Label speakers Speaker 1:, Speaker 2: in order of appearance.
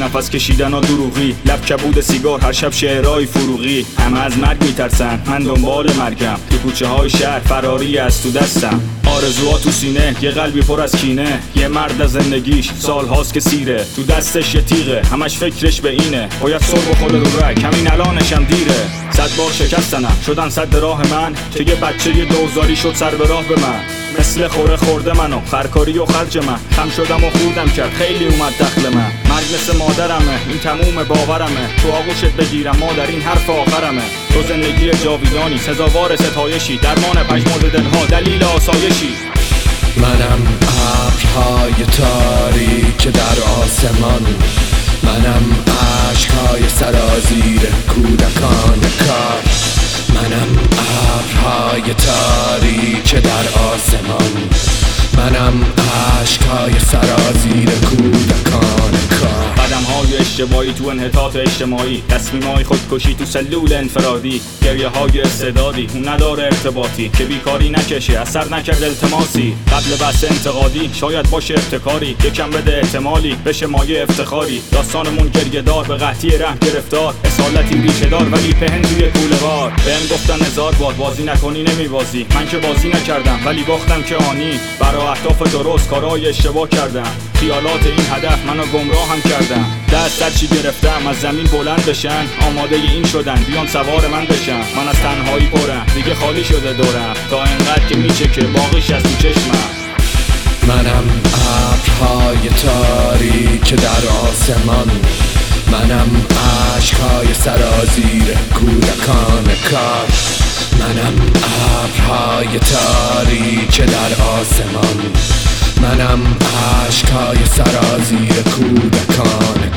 Speaker 1: نفس کشیدن و دروغی، لب کبود سیگار، هر شب شعرهای فروغی. همه از مرگ میترسن، من دنبال مرگم. تو کوچه های شهر فراری از تو دستم. آرزوها تو سینه، یه قلبی پر از کینه. یه مرد از زندگیش سال هاست که سیره، تو دستش یه تیغه، همش فکرش به اینه باید سر بخوره رو رگ، همین الانشم دیره. 100 بار شکستنم، شدن صد راه من، که یه بچه یه دوزاری شد سر به راه به من. مثل خوره خورده منو خرکاری و خرج من، خم شدم و خوردم کرد خیلی اومد دخل من. مرگ مثل مادرمه، این تموم باورمه، تو آغوشت بگیرم مادر این حرف آخرمه. تو زندگی جاویدانی، سزاوار ستایشی، درمان پژمرد دلها، دلیل آسایشی.
Speaker 2: منم ابرهای تاریک در آسمان، منم عشقهای سرازیر کودکان کار. منم ابرهای تاریک در آسمان، منم عشقهای سرازیر کودکان کار.
Speaker 1: قدم‌های اشتباهی تو انحطاط اجتماعی، تصمیم‌های خودکشی تو سلول انفرادی، گریه‌های استعدادی اون نداره ارتباطی، که بیکاری نکشه اثر نکرد التماسی. قبل بحث انتقادی شاید باشه ابتکاری، یکم بده احتمالی بشه مایه افتخاری. داستانمون گریه‌دار به قحطی رحم گرفتار، اصالتی ریشه‌دار ولی پهن توی کوله‌بار. بهم گفتن هزار بار بازی نکنی نمیبازی، من که بازی نکردم ولی باختم که آنی. برای اهداف درست کارهای اشتباه کردم، خیالات این هدف منو گمراه هم کردم. دست در چی گرفتم از زمین بلند بشن، آماده این شدن بیان سوار من بشن. من از تنهایی پرم، دیگه خالی شده دورم، تا انقدر که میشه که باقیش از تو چشمم.
Speaker 2: منم ابرهای تاریک در آسمان، منم عشقهای سرازیر کودکان کار. منم ابرهای تاریک در آسمان، منم عشقهای سرازیر کودکان